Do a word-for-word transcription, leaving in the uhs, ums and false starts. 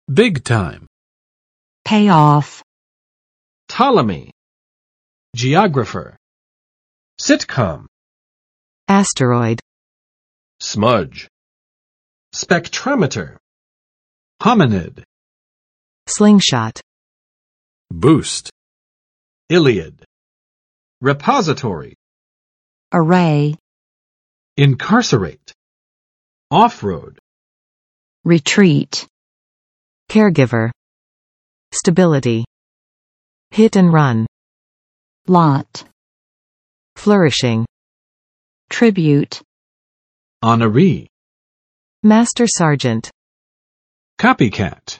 Big time. Pay off. Ptolemy. Geographer. Sitcom. Asteroid. Smudge. Spectrometer. Hominid. Slingshot. Boost. Iliad. Repository. Array. Incarcerate. Off-road. Retreat. Caregiver. Stability. Hit and run. Lot. Flourishing. Tribute. Honoree. Master Sergeant. Copycat.